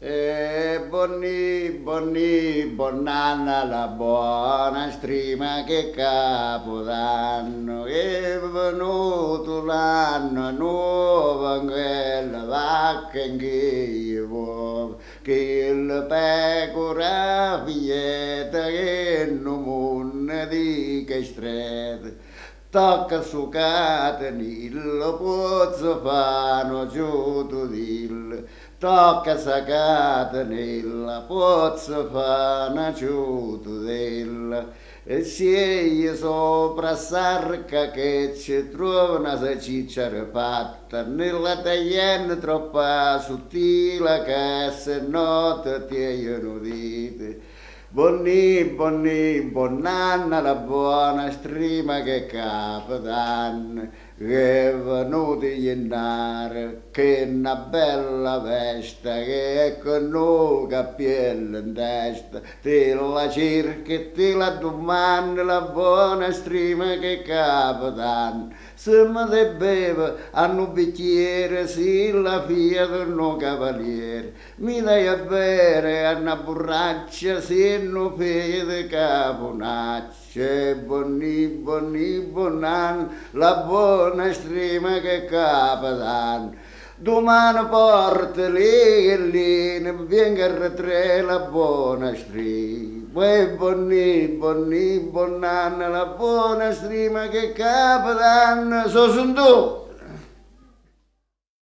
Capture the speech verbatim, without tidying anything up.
E bonni, bonni, bonnanna la buona strima che capodanno è venuto l'anno nuovo in quella vacca in che vuoi che il pecora figlietta che non munne di che strette tocca su catenillo, pozzo fano giù tu dil, tocca sa catenilla, pozzo fano giù tu dil, e sceglie sopra sarca che ci trova una salsiccia rifatta, nella taglienda troppa sottile che se no ti tiene udite. Bonni, bonni, bonnanna la buona strima che capodanno, che è venuto iennare, che una bella vesta, che è con noi capelli in testa, te la cerca e te la domanda la buona strima che capodanno. Se mi te beve hanno un bicchiere, sì la figlia del no cavaliere, mi dai a bere a una borraccia, sì non fede caponaccia, bonni, bonni, bonan, la buona strima che capodanno. Domani porta lì e lì, ne venga a tre la buona strima. Poi bonni, bonni, bonnanna, la buona strima che capodanno, so son tu.